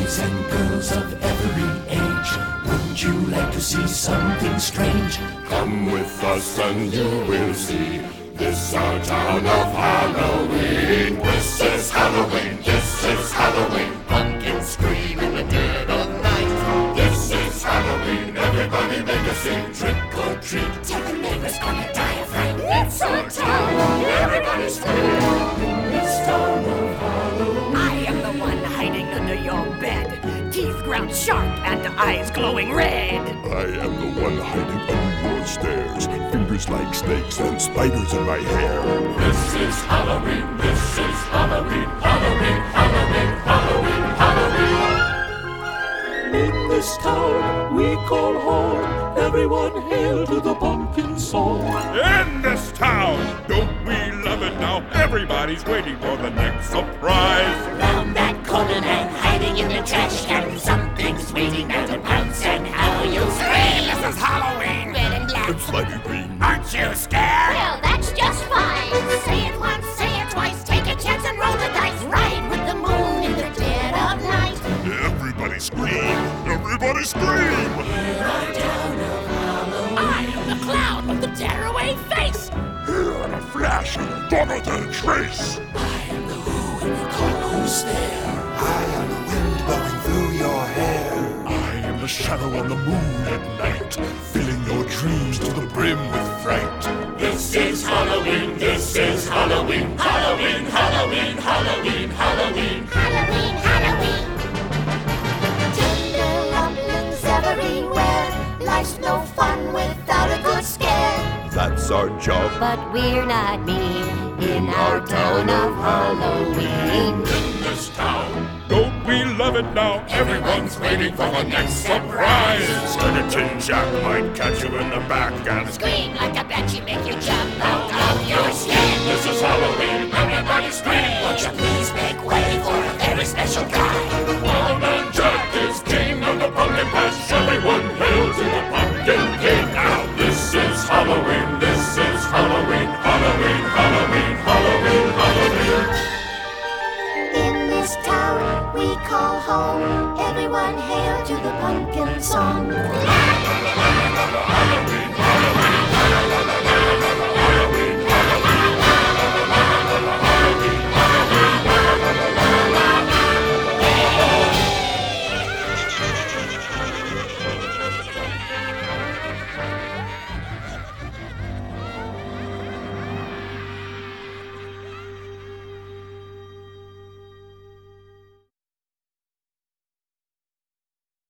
boys and girls of every age, wouldn't you like to see something strange? Come with us and you will see. This our town of Halloween. This is Halloween. This is Halloween. Pumpkins scream in the dead of night. This is Halloween. Everybody make a scene. Trick or treat. Tell the neighbors gonna die of fright. It's our town. Everybody scream. This town of Halloween. I am the one hiding under your bed, teeth ground sharp and eyes glowing red. I am the one hiding under your stairs, fingers like snakes and spiders in my hair. This is Halloween. This is Halloween. Halloween. Halloween. Halloween. Halloween. In this town we call home, everyone hail to the pumpkin song. In this town, don't we love it now? Everybody's waiting for the next surprise. Round that corner and hiding in the trash can, something's waiting there to pounce and how you'll scream. This is Halloween. Red and black. It's slimy green. Aren't you scared? Well, that's just fine. Say it once, say it twice, take a chance and roll the dice. Ride with the moon in the dead of night. Everybody scream. Everybody scream. I am the clown with the tearaway face. Here in a flash, gone without a trace. I am the who and you call who's there. I am the wind blowing through your hair. I am the shadow on the moon at night, filling your dreams to the brim with fright. This is Halloween. This is Halloween. Halloween. Halloween. Halloween. Halloween. Halloween, Halloween. Tender rumblings everywhere. Life's no fun without a good scare. That's our job. But we're not mean in our town of Halloween. In this town, Don't we love it now? everyone's waiting for the next surprise. Skeleton Jack might catch you in the back and Scream like a banshee, make you jump out of your skin. This is Halloween. Everybody scream. Won't you please make way for a very special guy? Wild Man Jack is king of the pumpkin patch. Everyone hail to the pumpkin king. Now this is Halloween. This is Halloween. Halloween. Halloween. Halloween. Halloween. In this town we call home. Everyone hail to the pumpkin song. La, la, la, la, la, la.